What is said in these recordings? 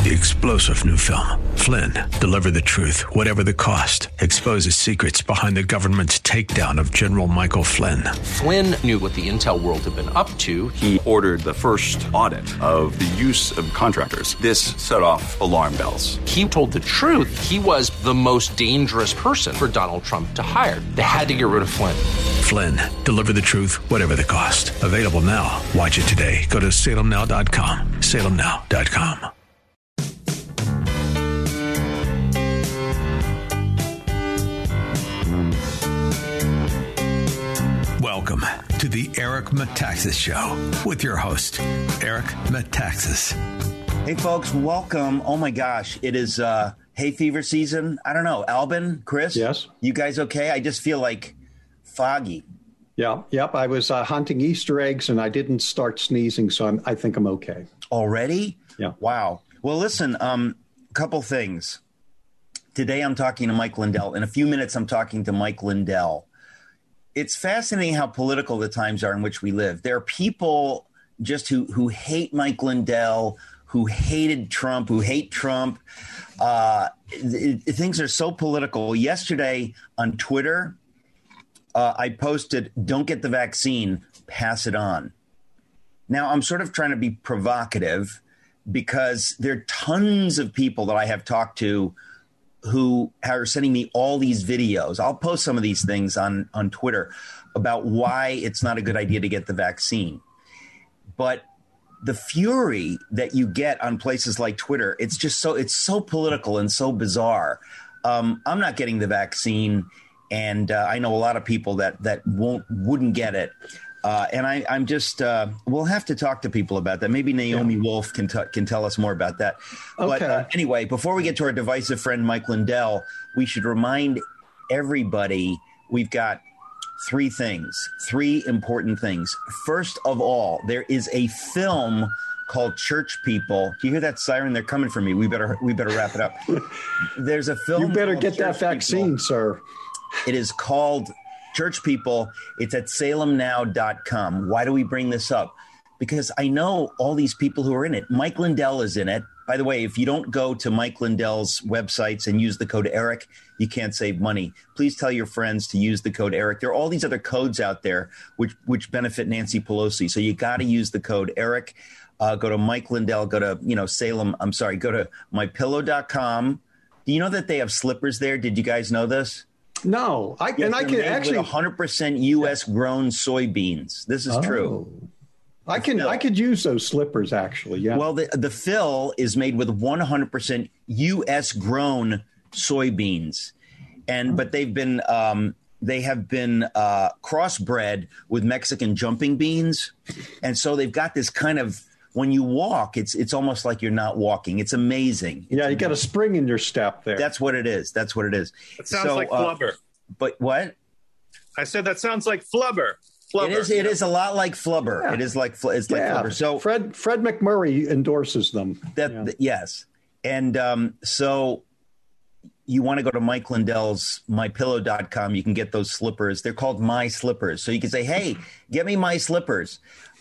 The explosive new film, Flynn, deliver the truth, whatever the cost, exposes secrets behind the government's takedown of General Michael Flynn. Flynn knew what the intel world had been up to. He ordered the first audit of the use of contractors. This set off alarm bells. He told the truth. He was the most dangerous person for Donald Trump to hire. They had to get rid of Flynn. Flynn, deliver the truth, whatever the cost. Available now. Watch it today. Go to salemnow.com. salemnow.com. Welcome to the Eric Metaxas Show with your host, Eric Metaxas. Hey, folks, welcome. Oh, my gosh. It is hay fever season. I don't know. Albin, Chris? Yes. You guys okay? I just feel like foggy. Yeah. Yep. I was hunting Easter eggs and I didn't start sneezing, so I think I'm okay. Already? Yeah. Wow. Well, listen, couple things. Today I'm talking to Mike Lindell. In a few minutes, I'm talking to Mike Lindell. It's fascinating how political the times are in which we live. There are people just who hate Mike Lindell, who hated Trump, who hate Trump. Things are so political. Yesterday on Twitter, I posted, "Don't get the vaccine, pass it on." Now, I'm sort of trying to be provocative because there are tons of people that I have talked to who are sending me all these videos. I'll post some of these things on Twitter about why it's not a good idea to get the vaccine. But the fury that you get on places like Twitter, it's so political and so bizarre. I'm not getting the vaccine, and I know a lot of people that wouldn't get it. And I'm just we'll have to talk to people about that. Maybe Naomi Wolf can tell us more about that. Okay. But anyway, before we get to our divisive friend Mike Lindell, we should remind everybody we've got three important things. First of all, there is a film called Church People. Do you hear that siren? They're coming for me. We better wrap it up. There's a film. You better get that Church vaccine, People. sir. It is called Church People. It's at salemnow.com. Why do we bring this up? Because I know all these people who are in it. Mike Lindell is in it. By the way, if you don't go to Mike Lindell's websites and use the code ERIC, you can't save money. Please tell your friends to use the code ERIC. There are all these other codes out there which benefit Nancy Pelosi. So you got to use the code ERIC. Go to Mike Lindell. Go to go to mypillow.com. Do you know that they have slippers there? Did you guys know this? No, I can actually 100% U.S. grown soybeans. This is true. I could use those slippers actually. Yeah. Well, the fill is made with 100% U.S. grown soybeans, but they have been crossbred with Mexican jumping beans, and so they've got this kind of. When you walk, it's almost like you're not walking. It's amazing. Yeah, you got a spring in your step there. That's what it is. It sounds like flubber. But what? I said that sounds like flubber. It is a lot like flubber. Yeah. It is like like flubber. So Fred McMurray endorses them. Yes, and so you want to go to Mike Lindell's mypillow.com. You can get those slippers. They're called My Slippers. So you can say, "Hey, get me my slippers."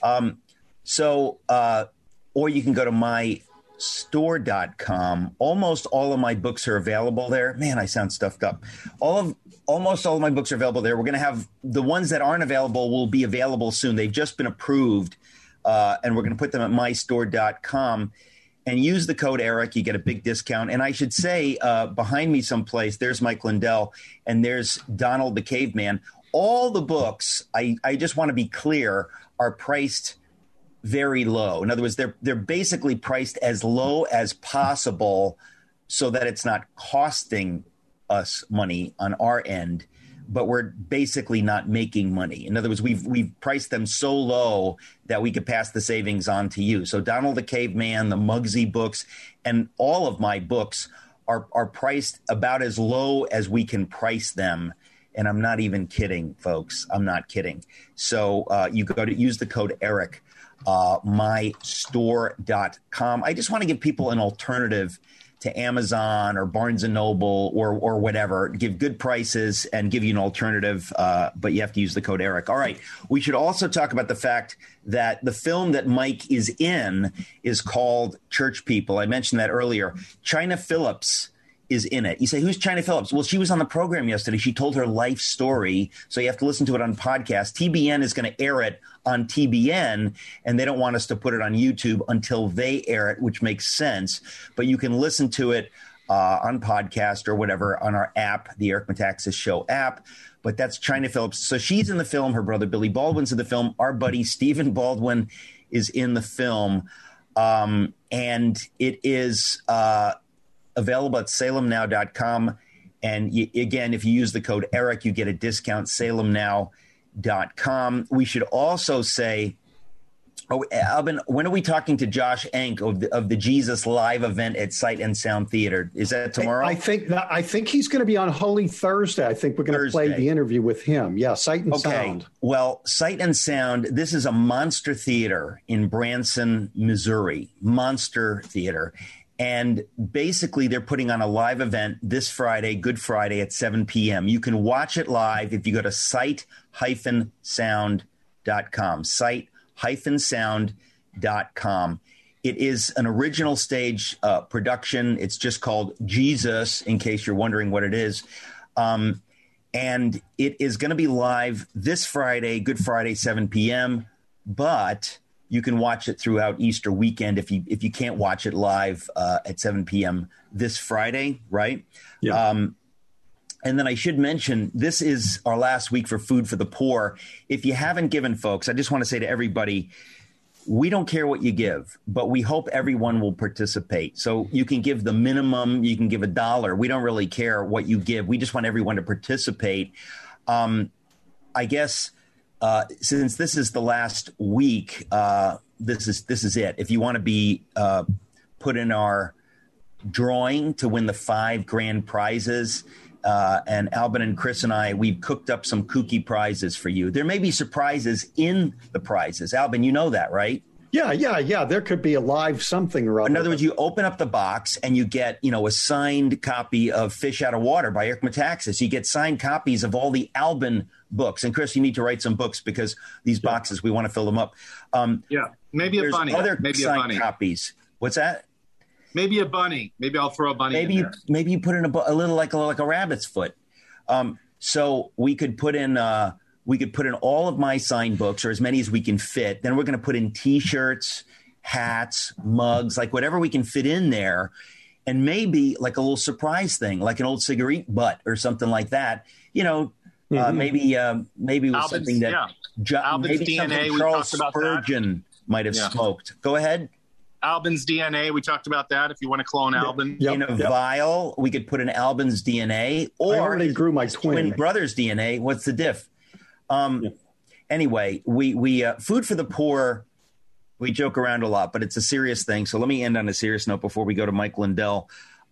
Or you can go to mystore.com. Almost all of my books are available there. Man, I sound stuffed up. Almost all of my books are available there. We're going to have the ones that aren't available will be available soon. They've just been approved, and we're going to put them at mystore.com. And use the code ERIC. You get a big discount. And I should say, behind me someplace, there's Mike Lindell, and there's Donald the Caveman. All the books, I just want to be clear, are priced very low. In other words, they're basically priced as low as possible so that it's not costing us money on our end, but we're basically not making money. In other words, we've priced them so low that we could pass the savings on to you. So Donald the Caveman, the Muggsy books, and all of my books are priced about as low as we can price them. And I'm not even kidding, folks. I'm not kidding. So you go to use the code ERIC. mystore.com. I just want to give people an alternative to Amazon or Barnes & Noble or whatever, give good prices and give you an alternative, but you have to use the code ERIC. All right. We should also talk about the fact that the film that Mike is in is called Church People. I mentioned that earlier. Chynna Phillips is in it. You say, who's Chynna Phillips? Well, she was on the program yesterday. She told her life story, so you have to listen to it on podcast. TBN is going to air it on TBN, and they don't want us to put it on YouTube until they air it, which makes sense. But you can listen to it on podcast or whatever on our app, the Eric Metaxas Show app. But that's Chynna Phillips. So she's in the film. Her brother Billy Baldwin's in the film. Our buddy Stephen Baldwin is in the film. And it is available at salemnow.com. And again, if you use the code ERIC, you get a discount, salemnow.com. We should also say, Albin, when are we talking to Josh Enck of the Jesus Live event at Sight and Sound Theater? Is that tomorrow? I think he's going to be on Holy Thursday. I think we're going to play the interview with him. Yeah, Sight and Sound. Well, Sight and Sound, this is a monster theater in Branson, Missouri. Monster theater. And basically, they're putting on a live event this Friday, Good Friday at 7 p.m. You can watch it live if you go to sight-sound.com, sight-sound.com. It is an original stage production. It's just called Jesus, in case you're wondering what it is. And it is going to be live this Friday, Good Friday, 7 p.m., but you can watch it throughout Easter weekend if you can't watch it live at 7 p.m. this Friday, right? Yeah. And then I should mention, this is our last week for Food for the Poor. If you haven't given, folks, I just want to say to everybody, we don't care what you give, but we hope everyone will participate. So you can give the minimum, you can give $1. We don't really care what you give. We just want everyone to participate. I guess since this is the last week, this is it. If you want to be put in our drawing to win the 5 grand prizes, and Albin and Chris and I, we've cooked up some kooky prizes for you. There may be surprises in the prizes. Albin, you know that, right? Yeah. There could be a live something or other. In other words, you open up the box and you get, a signed copy of Fish Out of Water by Eric Metaxas. You get signed copies of all the Albin books. And Chris, you need to write some books because these boxes, we want to fill them up. Maybe a bunny. Other maybe signed a bunny. copies. What's that? Maybe a bunny. Maybe I'll throw a bunny in there. Maybe you put in a little like a rabbit's foot. So we could put in all of my signed books, or as many as we can fit. Then we're going to put in T-shirts, hats, mugs, like whatever we can fit in there, and maybe like a little surprise thing, like an old cigarette butt or something like that. Maybe with something that Albin's DNA. Charles Spurgeon might have smoked. Go ahead. Albin's DNA. We talked about that. If you want to clone Albin. In a vial, we could put in Albin's DNA, or I already grew my twin brother's DNA. What's the diff? Anyway, we Food for the Poor, we joke around a lot, but it's a serious thing. So let me end on a serious note before we go to Mike Lindell.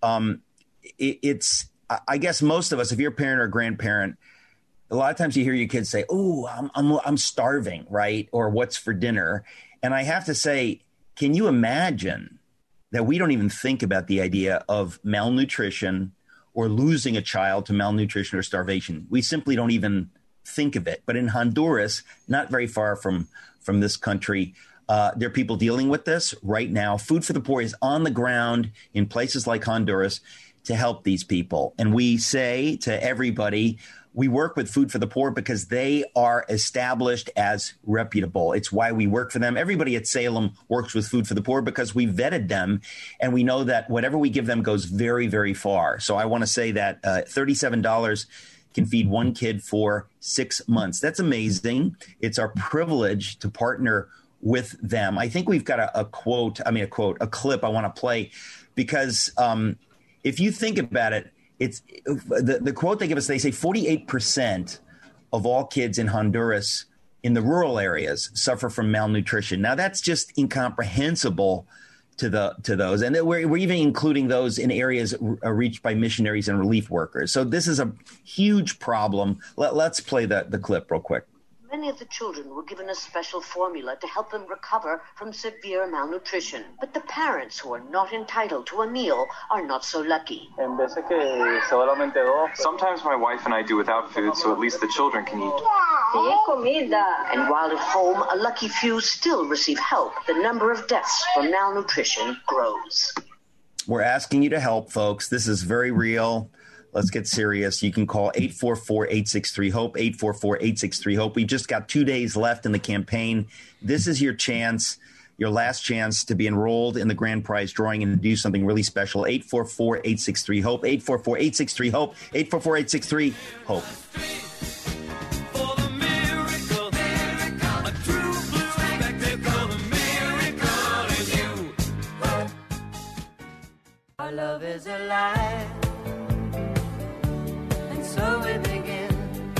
It's, I guess most of us, if you're a parent or a grandparent, a lot of times you hear your kids say, "Oh, I'm starving," right? Or "What's for dinner?" And I have to say, can you imagine that we don't even think about the idea of malnutrition or losing a child to malnutrition or starvation? We simply don't even think of it. But in Honduras, not very far from this country, there are people dealing with this right now. Food for the Poor is on the ground in places like Honduras to help these people. And we say to everybody, we work with Food for the Poor because they are established as reputable. It's why we work for them. Everybody at Salem works with Food for the Poor because we vetted them, and we know that whatever we give them goes very, very far. So I want to say that $37 can feed one kid for 6 months. That's amazing. It's our privilege to partner with them. I think we've got a clip I want to play because if you think about it, it's the quote they give us. They say 48% of all kids in Honduras in the rural areas suffer from malnutrition. Now, that's just incomprehensible to those. And we're even including those in areas reached by missionaries and relief workers. So this is a huge problem. Let's play the clip real quick. Many of the children were given a special formula to help them recover from severe malnutrition. But the parents who are not entitled to a meal are not so lucky. Sometimes my wife and I do without food, so at least the children can eat. And while at home, a lucky few still receive help, the number of deaths from malnutrition grows. We're asking you to help, folks. This is very real. Let's get serious. You can call 844-863-HOPE, 844-863-HOPE. We've just got 2 days left in the campaign. This is your chance, your last chance to be enrolled in the grand prize drawing and do something really special. 844-863-HOPE, 844-863-HOPE, 844-863-HOPE. Our love is alive. So we begin,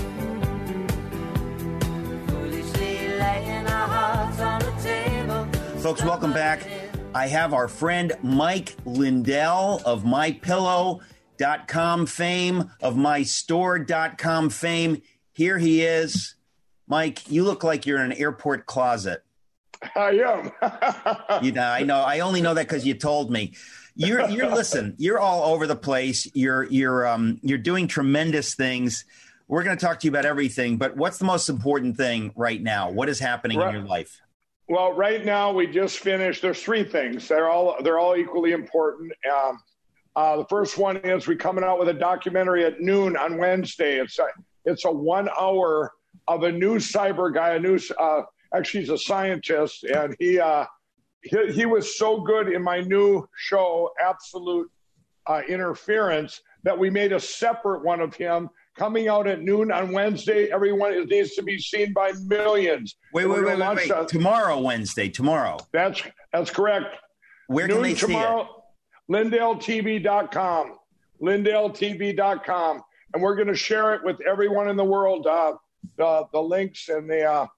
foolishly laying our hearts on the table. Folks, welcome back. I have our friend Mike Lindell of MyPillow.com fame, of MyStore.com fame. Here he is. Mike, you look like you're in an airport closet. I am. I know. I only know that because you told me. Listen, you're all over the place. You're doing tremendous things. We're going to talk to you about everything, but what's the most important thing right now? What is happening in your life? Well, right now we just finished. There's three things. They're all equally important. The first one is we're coming out with a documentary at noon on Wednesday. It's a 1 hour of a new cyber guy, actually he's a scientist, and he was so good in my new show, Absolute Interference, that we made a separate one of him coming out at noon on Wednesday. Everyone, it needs to be seen by millions. Wait. Tomorrow, Wednesday. Tomorrow. That's correct. Where can they see it? LindellTV.com. LindellTV.com. And we're going to share it with everyone in the world. The links and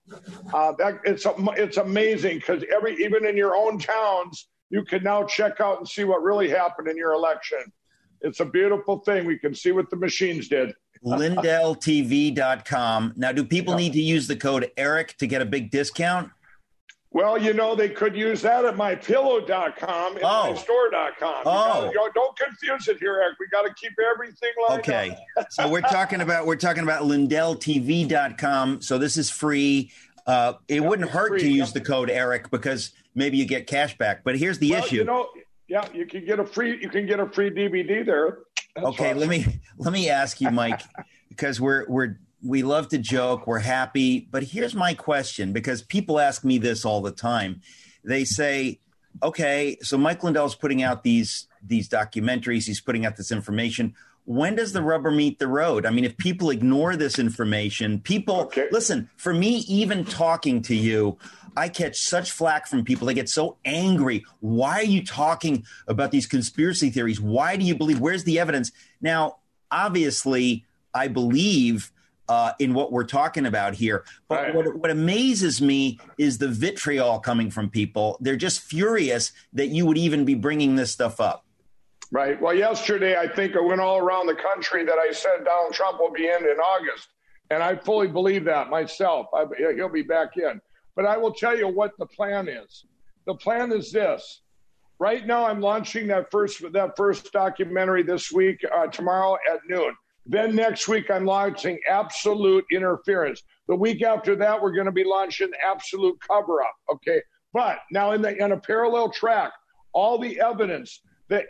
it's amazing because even in your own towns, you can now check out and see what really happened in your election. It's a beautiful thing. We can see what the machines did. LindellTV.com. Now, do people need to use the code ERIC to get a big discount? Well, they could use that at MyPillow.com and MyStore.com. Don't confuse it here, Eric. We got to keep everything lined up. So we're talking about LindellTV.com. So this is free. It wouldn't hurt to use the code ERIC because maybe you get cash back. But here's the issue. You can get a free DVD there. That's okay, awesome. Let me ask you, Mike, because we love to joke. We're happy. But here's my question, because people ask me this all the time. They say, okay, so Mike Lindell's putting out these documentaries. He's putting out this information. When does the rubber meet the road? I mean, if people ignore this information, listen, for me, even talking to you, I catch such flack from people. They get so angry. Why are you talking about these conspiracy theories? Why do you believe? Where's the evidence? Now, obviously, I believe in what we're talking about here. But what amazes me is the vitriol coming from people. They're just furious that you would even be bringing this stuff up. Right. Well, yesterday, I think it went all around the country that I said Donald Trump will be in August. And I fully believe that myself. He'll be back in. But I will tell you what the plan is. The plan is this. Right now, I'm launching that first documentary this week, tomorrow at noon. Then next week, I'm launching Absolute Interference. The week after that, we're going to be launching Absolute Cover-Up, okay? But now in a parallel track, all the evidence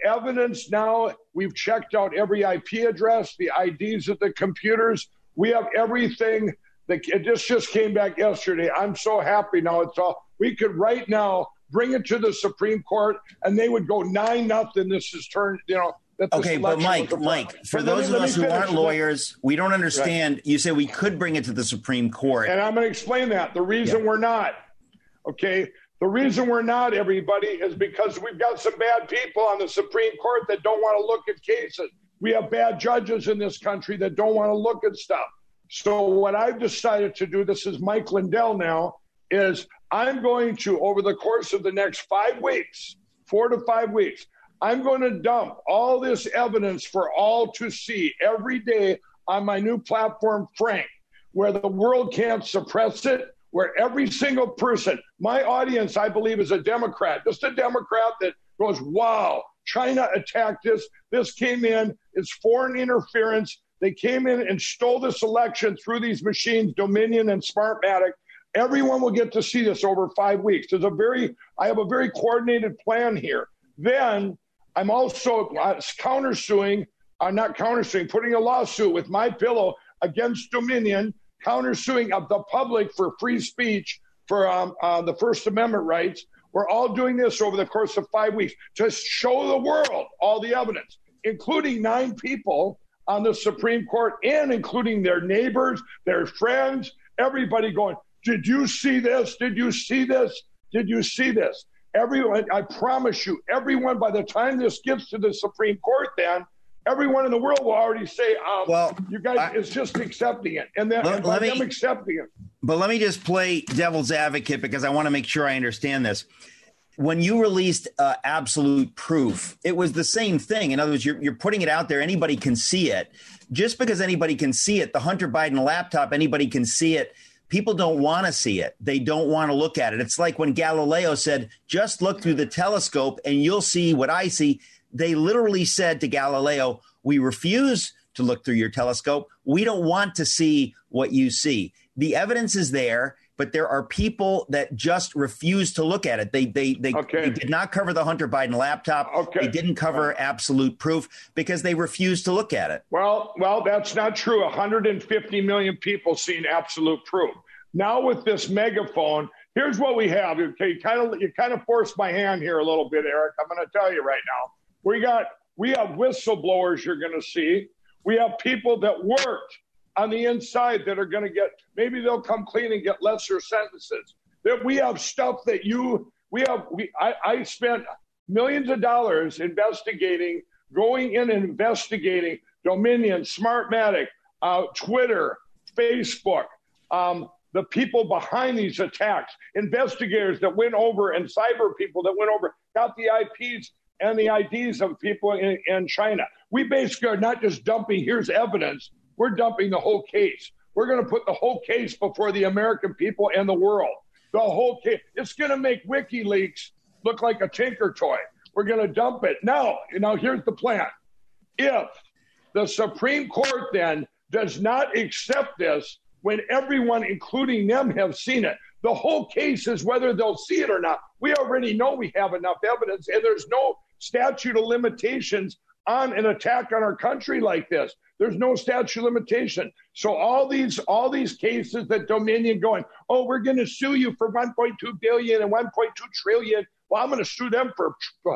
now, we've checked out every IP address, the IDs of the computers. We have everything. It just came back yesterday. I'm so happy now. We could right now bring it to the Supreme Court, and they would go 9-0. This is turned, Okay, but Mike, for those of us who aren't lawyers, we don't understand. Right. You say we could bring it to the Supreme Court. And I'm going to explain that. The reason we're not, okay, the reason we're not, everybody, is because we've got some bad people on the Supreme Court that don't want to look at cases. We have bad judges in this country that don't want to look at stuff. So what I've decided to do, this is Mike Lindell now, is I'm going to, over the course of the next 5 weeks, 4 to 5 weeks, I'm going to dump all this evidence for all to see every day on my new platform, Frank. where the world can't suppress it, where every single person, my audience, I believe, is a Democrat, just a Democrat that goes, wow, China attacked this. This came in. It's foreign interference. They came in and stole this election through these machines, Dominion and Smartmatic. Everyone will get to see this over 5 weeks. I have a very coordinated plan here. Then I'm also putting a lawsuit with MyPillow against Dominion, countersuing of the public for free speech, for the First Amendment rights. We're all doing this over the course of 5 weeks to show the world all the evidence, including 9 people on the Supreme Court and including their neighbors, their friends, everybody going, did you see this? Did you see this? Did you see this? Everyone, I promise you, everyone, by the time this gets to the Supreme Court, then everyone in the world will already say, you guys, it's just accepting it. And then them accepting it. But let me just play devil's advocate because I want to make sure I understand this. When you released absolute proof, it was the same thing. In other words, you're putting it out there. Anybody can see it. Just because anybody can see it, the Hunter Biden laptop, anybody can see it. People don't want to see it. They don't want to look at it. It's like when Galileo said, just look through the telescope and you'll see what I see. They literally said to Galileo, we refuse to look through your telescope. We don't want to see what you see. The evidence is there, but there are people that just refuse to look at it. They did not cover the Hunter Biden laptop. They didn't cover absolute proof because they refused to look at it. Well, that's not true. 150 million people seen absolute proof. Now with this megaphone, here's what we have. Okay, you kind of forced my hand here a little bit, Eric. I'm going to tell you right now. We have whistleblowers you're going to see. We have people that worked on the inside that are going to get, maybe they'll come clean and get lesser sentences. That we have stuff that I spent millions of dollars investigating, going in and investigating Dominion, Smartmatic, Twitter, Facebook, the people behind these attacks, investigators that went over and cyber people that went over, got the IPs and the IDs of people in China. We basically are not just dumping, here's evidence. We're dumping the whole case. We're going to put the whole case before the American people and the world. The whole case. It's going to make WikiLeaks look like a tinker toy. We're going to dump it. Now, here's the plan. If the Supreme Court then does not accept this when everyone, including them, have seen it, the whole case is whether they'll see it or not. We already know we have enough evidence, and there's no statute of limitations on an attack on our country like this. There's no statute of limitation. So all these cases that Dominion going, we're going to sue you for $1.2 billion and $1.2 trillion. Well, I'm going to sue them for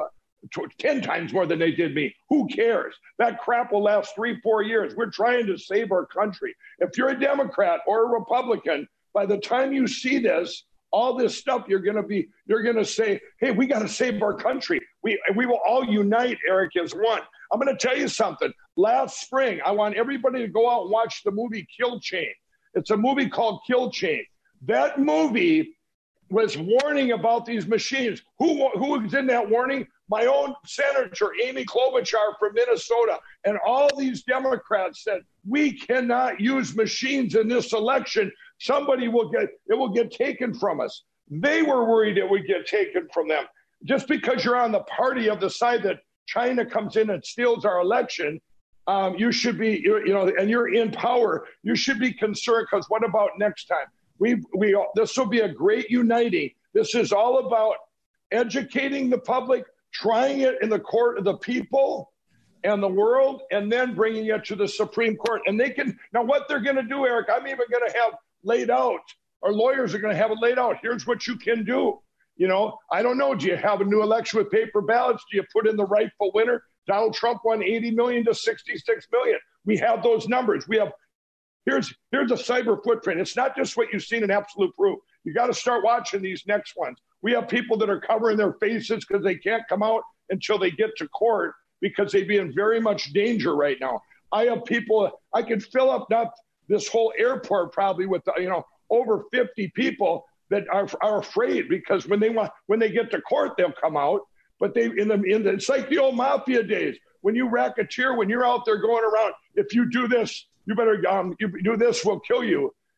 10 times more than they did me. Who cares? That crap will last 3-4 years. We're trying to save our country. If you're a Democrat or a Republican, by the time you see this, all this stuff, you're going to say, hey, we got to save our country. We will all unite, Eric, as one. I'm going to tell you something. Last spring, I want everybody to go out and watch the movie Kill Chain. It's a movie called Kill Chain. That movie was warning about these machines. Who was in that warning? My own Senator, Amy Klobuchar from Minnesota. And all these Democrats said, we cannot use machines in this election. It will get taken from us. They were worried it would get taken from them. Just because you're on the party of the side that China comes in and steals our election, you should be, and you're in power, you should be concerned, because what about next time? This will be a great uniting. This is all about educating the public, trying it in the court of the people and the world, and then bringing it to the Supreme Court. And now what they're going to do, Eric, I'm even going to have laid out, our lawyers are going to have it laid out. Here's what you can do. I don't know. Do you have a new election with paper ballots? Do you put in the rightful winner? Donald Trump won 80 million to 66 million. We have those numbers. Here's a cyber footprint. It's not just what you've seen in absolute proof. You got to start watching these next ones. We have people that are covering their faces because they can't come out until they get to court because they'd be in very much danger right now. I have people, I could fill up this whole airport probably with, over 50 people that are afraid because when they get to court, they'll come out. But it's like the old mafia days. When you racketeer, when you're out there going around, if you do this, you better, you do this, we'll kill you.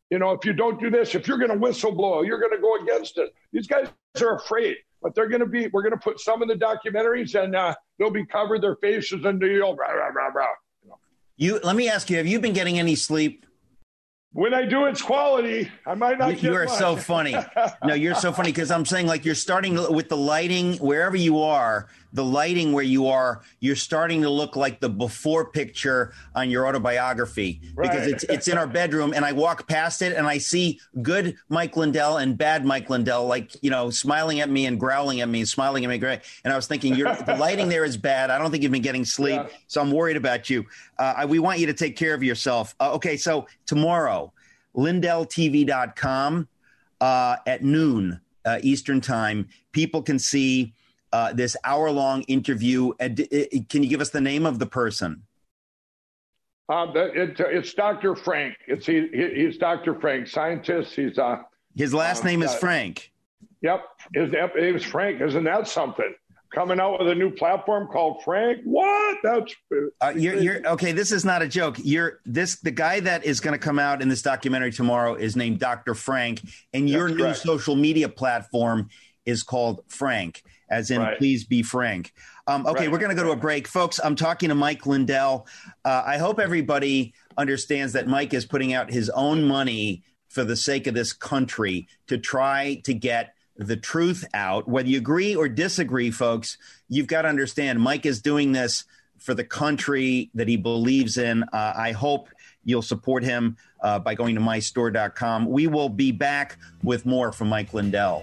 if you don't do this, if you're going to whistleblow, you're going to go against it. These guys are afraid, but we're going to put some in the documentaries, and they'll be covered their faces and rah, rah, rah, rah. Let me ask you, have you been getting any sleep? When I do, it's quality. I might not get You are much. so funny. No, you're so funny because I'm saying, like, you're starting with the lighting wherever you are, the lighting where you are, you're starting to look like the before picture on your autobiography because it's in our bedroom, and I walk past it and I see good Mike Lindell and bad Mike Lindell, like, smiling at me and growling at me and smiling at me. And I was thinking, the lighting there is bad. I don't think you've been getting sleep, so I'm worried about you. We want you to take care of yourself. Okay, so tomorrow, LindellTV.com at noon Eastern time. People can see this hour-long interview. Can you give us the name of the person? It's Dr. Frank. He's Dr. Frank, scientist. His last name is Frank. Yep, his name is Frank. Isn't that something? Coming out with a new platform called Frank. What? That's you're okay. This is not a joke. The guy that is going to come out in this documentary tomorrow is named Dr. Frank, and your new social media platform is called Frank, as in please be Frank. Okay, we're going to go to a break, folks. I'm talking to Mike Lindell. I hope everybody understands that Mike is putting out his own money for the sake of this country to try to get the truth out. Whether you agree or disagree, folks, you've got to understand Mike is doing this for the country that he believes in. I hope you'll support him by going to mystore.com. We will be back with more from Mike Lindell.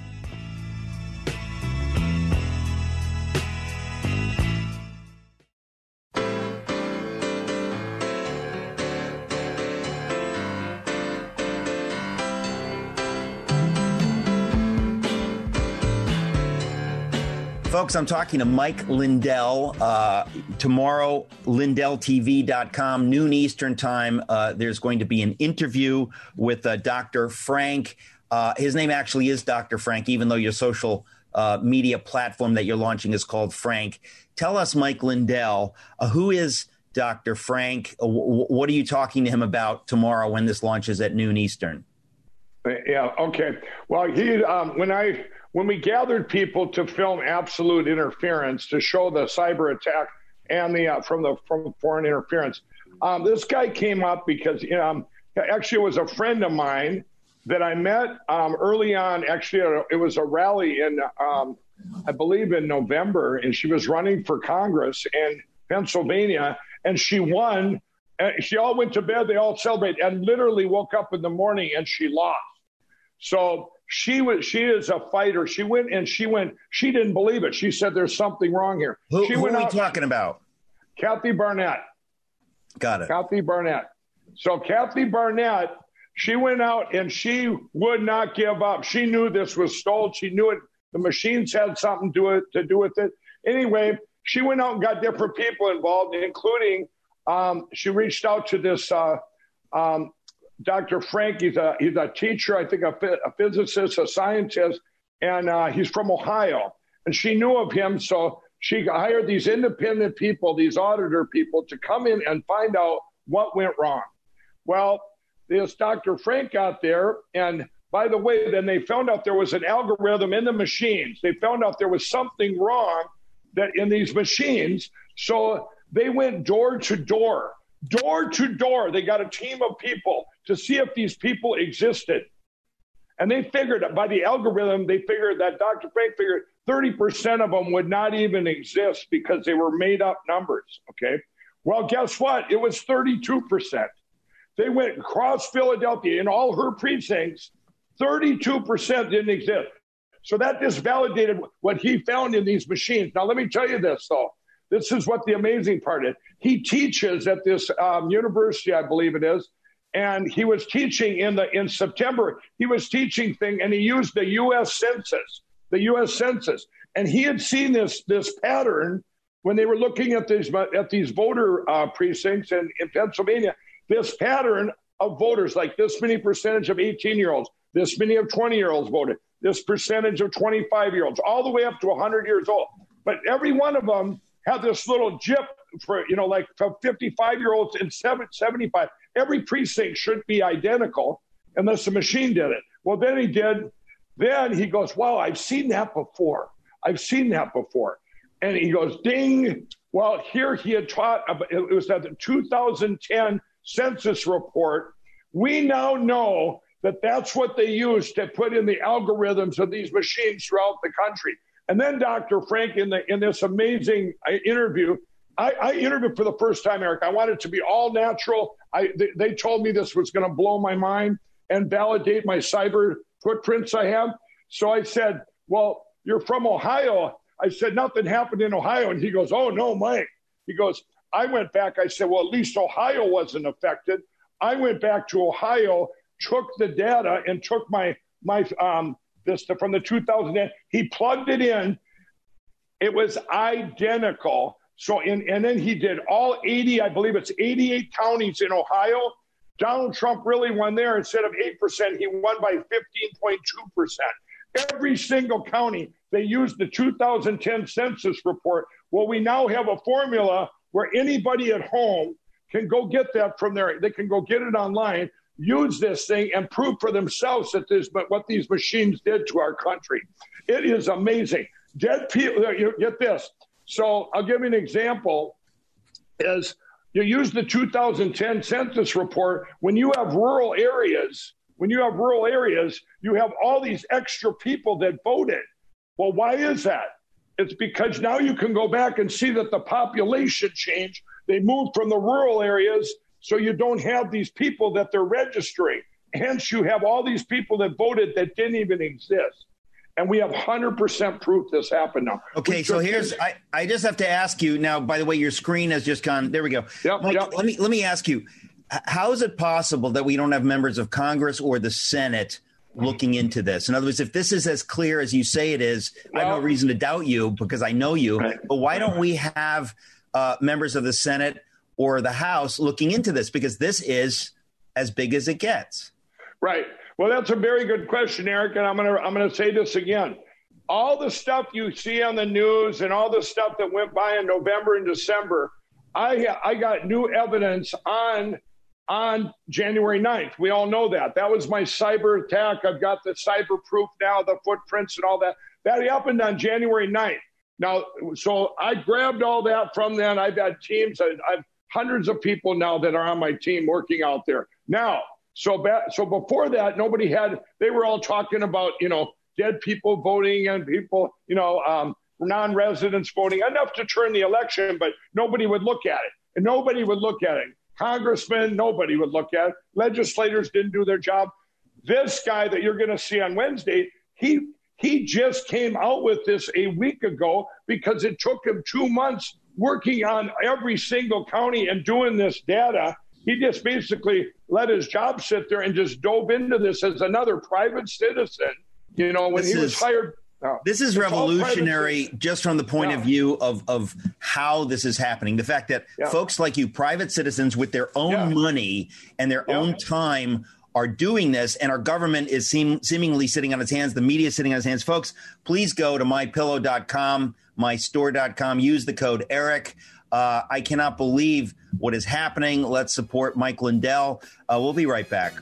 Folks, I'm talking to Mike Lindell. Tomorrow, LindellTV.com, noon Eastern time. There's going to be an interview with Dr. Frank. His name actually is Dr. Frank, even though your social media platform that you're launching is called Frank. Tell us, Mike Lindell, who is Dr. Frank? What are you talking to him about tomorrow when this launches at noon Eastern? Yeah, okay. Well, when we gathered people to film Absolute Interference to show the cyber attack and from foreign interference, this guy came up because actually it was a friend of mine that I met early on. Actually, it was a rally in I believe in November, and she was running for Congress in Pennsylvania, and she won. She all went to bed. They all celebrated, and literally woke up in the morning and she lost. So she is a fighter. She didn't believe it. She said, there's something wrong here. Who are we talking about? Kathy Barnett. Got it. Kathy Barnett. So Kathy Barnett, she went out and she would not give up. She knew this was stolen. She knew it. The machines had something to do with it. Anyway, she went out and got different people involved, including she reached out to this Dr. Frank. He's a teacher, I think a physicist, a scientist, and he's from Ohio. And she knew of him, so she hired these independent people, these auditor people, to come in and find out what went wrong. Well, this Dr. Frank got there, and by the way, then they found out there was an algorithm in the machines. They found out there was something wrong that in these machines, so they went door to door. Door to door, they got a team of people to see if these people existed. And they figured by the algorithm, that Dr. Frank figured 30% of them would not even exist because they were made up numbers, okay? Well, guess what? It was 32%. They went across Philadelphia in all her precincts, 32% didn't exist. So that just validated what he found in these machines. Now, let me tell you this, though. This is what the amazing part is. He teaches at this university, I believe it is, and he was teaching in September. He was teaching and he used the U.S. Census, and he had seen this pattern when they were looking at these voter precincts in Pennsylvania. This pattern of voters, like this many percentage of 18-year-olds, this many of 20-year-olds voted, this percentage of 25-year-olds, all the way up to 100 years old. But every one of them had this little jip for, like from 55-year-olds and 75. Every precinct should be identical. unless the machine did it. Well, then he did. Then he goes, wow, I've seen that before. And he goes, ding. Well, here he had taught, it was at the 2010 census report. We now know that that's what they used to put in the algorithms of these machines throughout the country. And then Dr. Frank, in this amazing interview, I interviewed for the first time, Eric. I wanted it to be all natural. They told me this was going to blow my mind and validate my cyber footprints I have. So I said, well, you're from Ohio. I said, nothing happened in Ohio. And he goes, oh, no, Mike. He goes, I went back. I said, well, at least Ohio wasn't affected. I went back to Ohio, took the data and took my this from the 2010. He plugged it in. It was identical. So, and then he did all 80, I believe it's 88 counties in Ohio. Donald Trump really won there. Instead of 8%, he won by 15.2%. Every single county, they used the 2010 census report. Well, we now have a formula where anybody at home can go get that from there. They can go get it online, use this thing, and prove for themselves that what these machines did to our country. It is amazing. Dead people, you get this. So I'll give you an example. Is you use the 2010 census report when you have rural areas. You have all these extra people that voted. Well, why is that? It's because now you can go back and see that the population changed. They moved from the rural areas, so you don't have these people that they're registering. Hence, you have all these people that voted that didn't even exist. And we have 100% proof this happened now. Okay, so I just have to ask you now, by the way, your screen has just gone, there we go. Yep, Mike, yep. Let me ask you, how is it possible that we don't have members of Congress or the Senate looking into this? In other words, if this is as clear as you say it is, I have no reason to doubt you because I know you, but why don't we have members of the Senate or the House looking into this? Because this is as big as it gets. Right. Well, that's a very good question, Eric, and I'm gonna say this again. All the stuff you see on the news and all the stuff that went by in November and December, I got new evidence on January 9th. We all know that. That was my cyber attack. I've got the cyber proof now, the footprints and all that. That happened on January 9th. Now, so I grabbed all that from then. I've had teams. I've hundreds of people now that are on my team working out there. Now, so before that, they were all talking about, dead people voting and people, non-residents voting, enough to turn the election, but nobody would look at it. Congressmen, nobody would look at it. Legislators didn't do their job. This guy that you're going to see on Wednesday, he just came out with this a week ago because it took him 2 months working on every single county and doing this data. He just basically let his job sit there and just dove into this as another private citizen, when he was hired. This is revolutionary just from the point of view of how this is happening. The fact that folks like you, private citizens with their own money and their own time are doing this, and our government is seemingly sitting on its hands. The media is sitting on its hands. Folks, please go to mypillow.com, mystore.com. Use the code ERIC. I cannot believe what is happening. Let's support Mike Lindell. We'll be right back.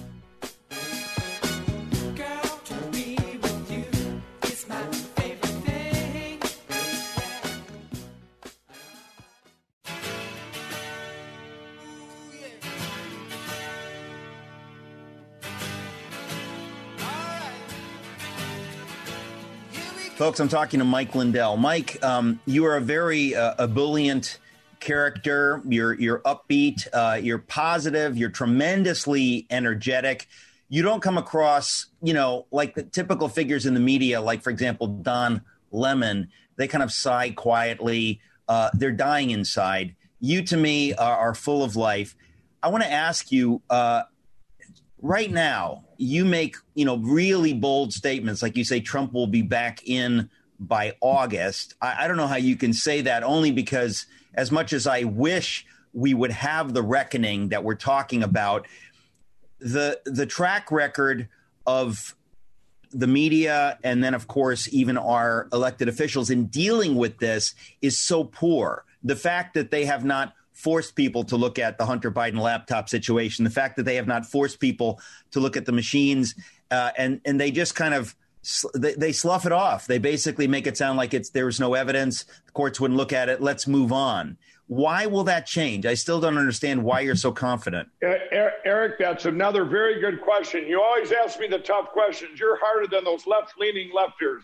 Folks, I'm talking to Mike Lindell. Mike, you are a very ebullient character. You're upbeat. You're positive. You're tremendously energetic. You don't come across, like the typical figures in the media, like, for example, Don Lemon. They kind of sigh quietly. They're dying inside. You, to me, are full of life. I want to ask you, right now, you make, really bold statements. Like you say, Trump will be back in by August. I don't know how you can say that, only because as much as I wish we would have the reckoning that we're talking about, the track record of the media and then, of course, even our elected officials in dealing with this is so poor. The fact that they have not forced people to look at the Hunter Biden laptop situation. The fact that they have not forced people to look at the machines and they just kind of they slough it off. They basically make it sound like there was no evidence. The courts wouldn't look at it. Let's move on. Why will that change? I still don't understand why you're so confident. Eric, that's another very good question. You always ask me the tough questions. You're harder than those left-leaning lefters.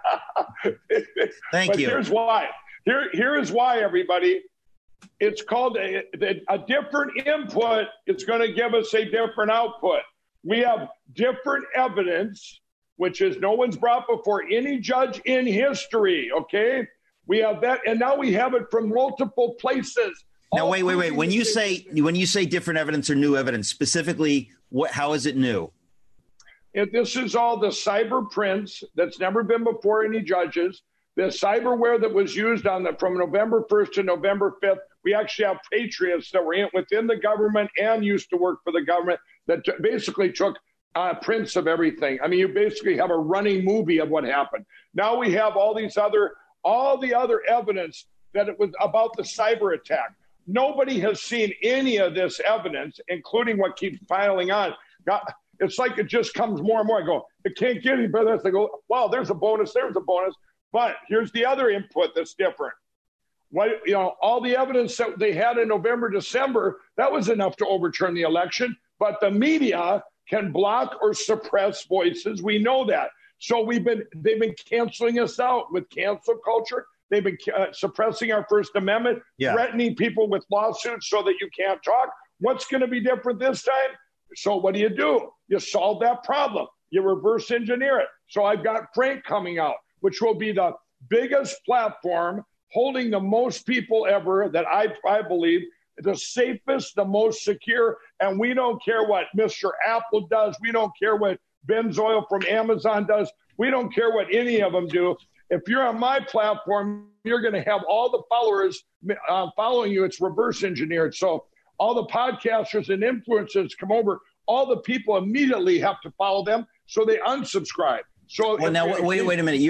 Thank you. Here's why. Here is why, everybody. It's called a different input. It's going to give us a different output. We have different evidence, which is no one's brought before any judge in history, okay? We have that, and now we have it from multiple places. Now, wait. When you say different evidence or new evidence, specifically, how is it new? This is all the cyber prints that's never been before any judges. The cyberware that was used from November 1st to November 5th. We actually have patriots that were within the government and used to work for the government that basically took prints of everything. I mean, you basically have a running movie of what happened. Now we have all the other evidence that it was about the cyber attack. Nobody has seen any of this evidence, including what keeps piling on. It's like it just comes more and more. I go, it can't get any better. I go, well, there's a bonus. But here's the other input that's different. All the evidence that they had in November, December, that was enough to overturn the election. But the media can block or suppress voices. We know that. So they've been canceling us out with cancel culture. They've been suppressing our First Amendment, threatening people with lawsuits so that you can't talk. What's going to be different this time? So what do? You solve that problem. You reverse engineer it. So I've got Frank coming out, which will be the biggest platform holding the most people ever that I believe, the safest, the most secure. And we don't care what Mr. Apple does. We don't care what Benzoil from Amazon does. We don't care what any of them do. If you're on my platform, you're going to have all the followers following you. It's reverse engineered. So all the podcasters and influencers come over. All the people immediately have to follow them. So they unsubscribe. So now wait a minute.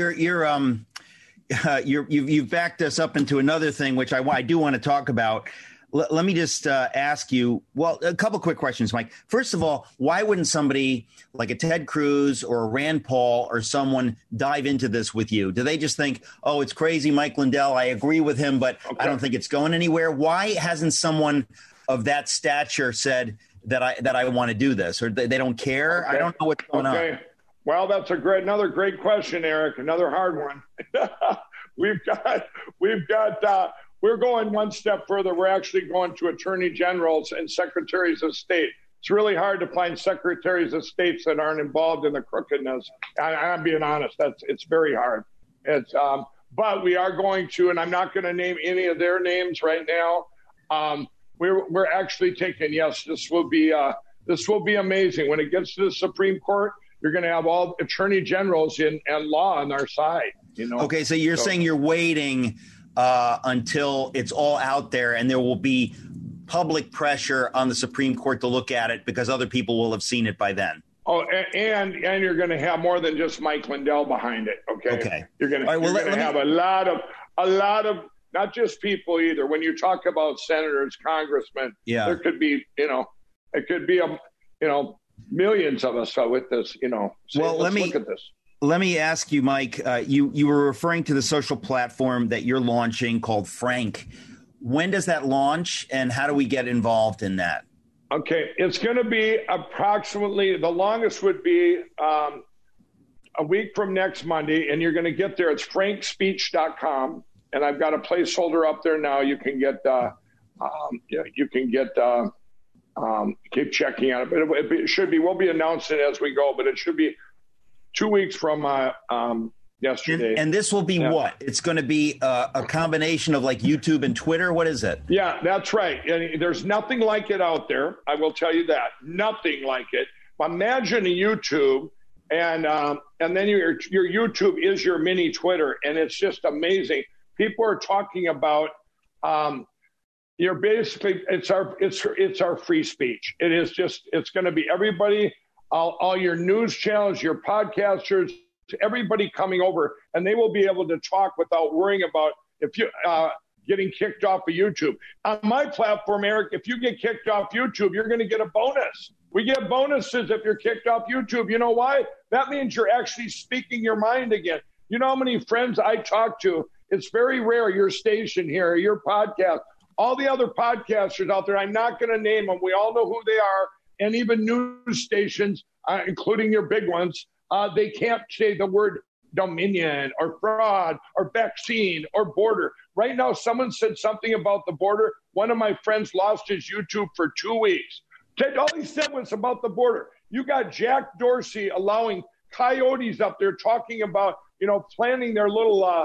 You've backed us up into another thing, which I do want to talk about. Let me just ask you, a couple quick questions, Mike. First of all, why wouldn't somebody like a Ted Cruz or a Rand Paul or someone dive into this with you? Do they just think, oh, it's crazy, Mike Lindell, I agree with him, but I don't think it's going anywhere? Why hasn't someone of that stature said that I want to do this, or they don't care? I don't know what's going on. Well, that's another great question, Eric. Another hard one. We're going one step further. We're actually going to attorney generals and secretaries of state. It's really hard to find secretaries of states that aren't involved in the crookedness. I'm being honest. It's very hard. But we are going to, and I'm not going to name any of their names right now. We're actually taking, this will be amazing. When it gets to the Supreme Court, you're going to have all attorney generals and law on our side. Okay, so you're saying you're waiting until it's all out there and there will be public pressure on the Supreme Court to look at it because other people will have seen it by then. Oh, and you're going to have more than just Mike Lindell behind it. Okay. You're going to have a lot of not just people either. When you talk about senators, congressmen, there could be, it could be millions of us with this, So let's look at this. Let me ask you, Mike, you were referring to the social platform that you're launching called Frank. When does that launch and how do we get involved in that? Okay, it's going to be approximately, the longest would be a week from next Monday, and you're going to get there. It's frankspeech.com, and I've got a placeholder up there now. You can get, keep checking on it, but it should be, we'll be announcing it as we go, but it should be 2 weeks from yesterday. And this will be what? It's going to be a combination of like YouTube and Twitter? What is it? Yeah, that's right. And there's nothing like it out there. I will tell you that. Nothing like it. Imagine a YouTube, and then your YouTube is your mini Twitter, and it's just amazing. People are talking about basically it's our free speech. It is just, it's going to be everybody, all your news channels, your podcasters, everybody coming over, and they will be able to talk without worrying about if getting kicked off of YouTube. On my platform, Eric, if you get kicked off YouTube, you're going to get a bonus. We get bonuses if you're kicked off YouTube. You know why? That means you're actually speaking your mind again. You know how many friends I talk to? It's very rare, your station here, your podcast, all the other podcasters out there, I'm not going to name them. We all know who they are. And even news stations, including your big ones, they can't say the word dominion or fraud or vaccine or border. Right now, someone said something about the border. One of my friends lost his YouTube for 2 weeks. All he said was about the border. You got Jack Dorsey allowing coyotes up there talking about, planning their little,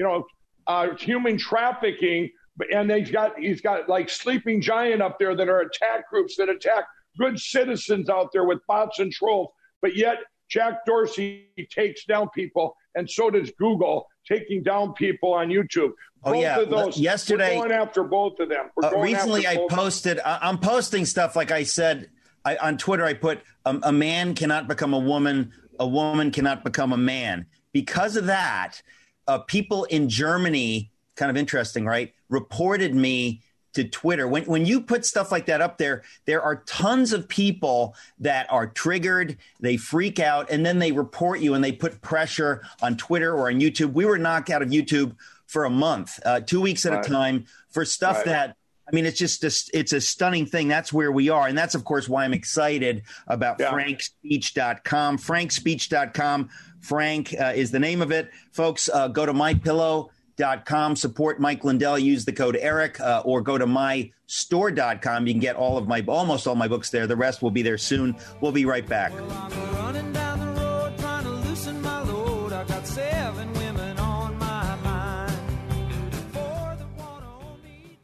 human trafficking. And he's got like Sleeping Giant up there that are attack groups that attack good citizens out there with bots and trolls. But yet Jack Dorsey takes down people, and so does Google taking down people on YouTube. Both of those, yesterday, we're going after both of them. Recently, I posted. I'm posting stuff like I said on Twitter. I put a man cannot become a woman cannot become a man. Because of that, people in Germany, kind of interesting, right, reported me to Twitter. When you put stuff like that up there, there are tons of people that are triggered, they freak out, and then they report you and they put pressure on Twitter or on YouTube. We were knocked out of YouTube for a month, 2 weeks at a time for stuff that, it's just it's a stunning thing. That's where we are. And that's, of course, why I'm excited about frankspeech.com. Frankspeech.com. Frank is the name of it. Folks, go to mypillow.com, support Mike Lindell, use the code Eric, or go to mystore.com. You can get almost all my books there. The rest will be there soon. We'll be right back. Well, I'm running down the road trying to loosen my load. I got 7 women on my mind. For the one on me.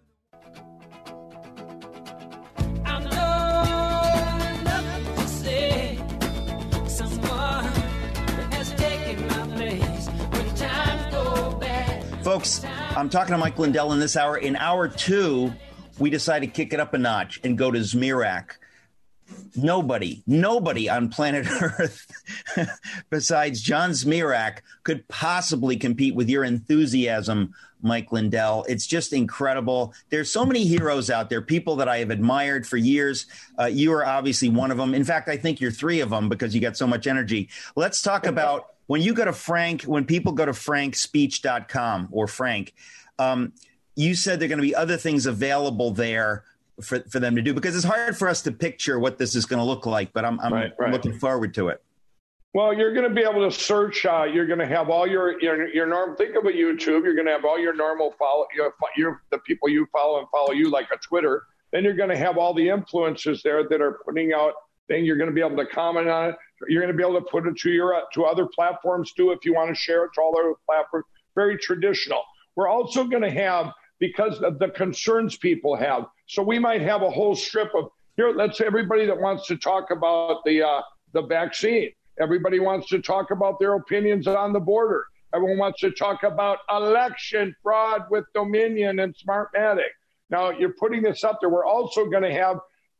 I'm nothing to say. Someone has taken my place when times go bad. Folks, I'm talking to Mike Lindell in this hour. In hour 2, we decided to kick it up a notch and go to Zmirak. Nobody on planet Earth besides John Zmirak could possibly compete with your enthusiasm, Mike Lindell. It's just incredible. There's so many heroes out there, people that I have admired for years. You are obviously one of them. In fact, I think you're 3 of them because you got so much energy. Let's talk about when people go to frankspeech.com or Frank, you said there are going to be other things available there for them to do, because it's hard for us to picture what this is going to look like, but I'm looking forward to it. Well, you're going to be able to search. You're going to have all your normal. Think of a YouTube. You're going to have all your normal the people you follow and follow you, like a Twitter. Then you're going to have all the influencers there that are putting out things. You're going to be able to comment on it. You're going to be able to put it to other platforms too if you want to share it to all other platforms. Very traditional. We're also going to have, because of the concerns people have. So we might have a whole strip of here. Let's say everybody that wants to talk about the vaccine. Everybody wants to talk about their opinions on the border. Everyone wants to talk about election fraud with Dominion and Smartmatic. Now you're putting this up there. We're also going to have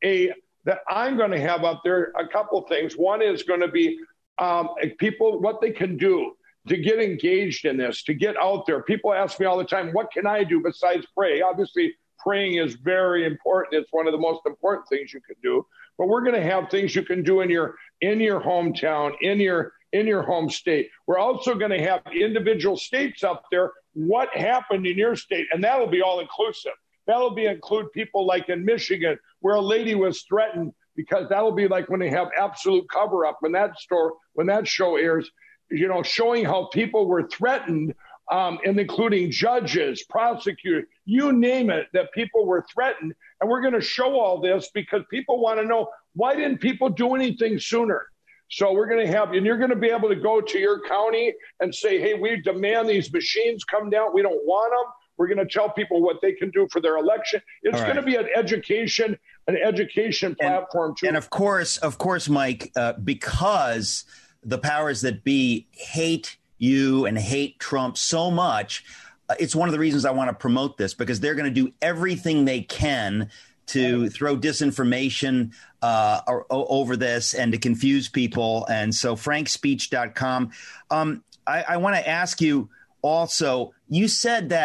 I'm going to have up there a couple things. One is going to be people, what they can do to get engaged in this, to get out there. People ask me all the time, what can I do besides pray? Obviously, praying is very important. It's one of the most important things you can do. But we're going to have things you can do in your hometown, in your home state. We're also going to have individual states up there. What happened in your state? And that'll be all inclusive. That'll include people like in Michigan, where a lady was threatened, because that'll be like when they have absolute cover up when that show airs. Showing how people were threatened, and including judges, prosecutors, you name it, that people were threatened. And we're going to show all this because people want to know, why didn't people do anything sooner? So we're going to have, and you're going to be able to go to your county and say, hey, we demand these machines come down. We don't want them. We're going to tell people what they can do for their election. It's going to be an education platform too. And of course, Mike, because the powers that be hate you and hate Trump so much, it's one of the reasons I want to promote this, because they're going to do everything they can to throw disinformation over this and to confuse people. And so frankspeech.com. I want to ask you also, you said that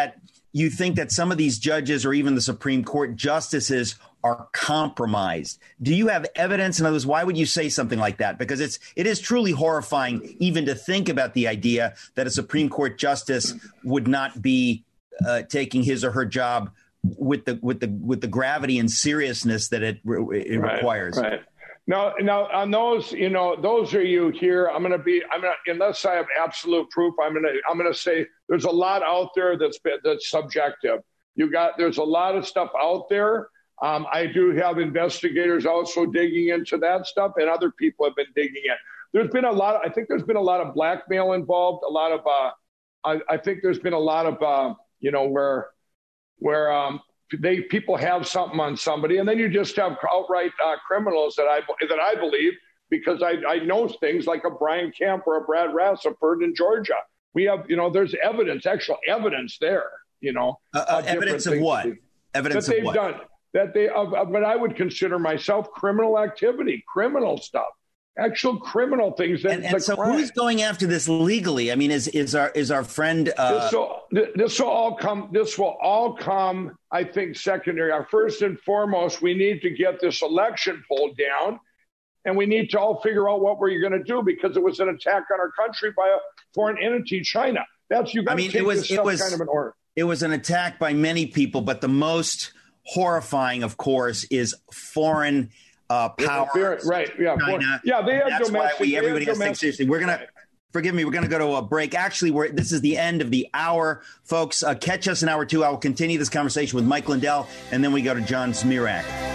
you think that some of these judges or even the Supreme Court justices are compromised. Do you have evidence? In other words, why would you say something like that? Because it is truly horrifying even to think about the idea that a Supreme Court justice would not be taking his or her job with the gravity and seriousness that it requires. Right. Now on those, those are you here. Unless I have absolute proof, I'm gonna say there's a lot out there that's subjective. There's a lot of stuff out there. I do have investigators also digging into that stuff, and other people have been digging in. I think there's been a lot of blackmail involved. A lot of, I think there's been a lot of, where people have something on somebody, and then you just have outright criminals that I believe, because I know things like a Brian Kemp or a Brad Rassiford in Georgia. We have, there's actual evidence there. Evidence of what? Evidence that of they've what? done. That they of what I would consider myself criminal activity, criminal stuff, actual criminal things. And so, who's going after this legally? I mean, is our friend? This will all come. I think secondary. First and foremost, we need to get this election pulled down, and we need to all figure out what we're going to do, because it was an attack on our country by a foreign entity, China. It was an attack by many people, but the most horrifying, of course, is foreign power. Right. Yeah. China. Yeah. They have That's domestic. why everybody has to think seriously. We're going to. Forgive me, we're going to go to a break. Actually, this is the end of the hour, folks. Catch us in hour 2. I will continue this conversation with Mike Lindell, and then we go to John Zmirak.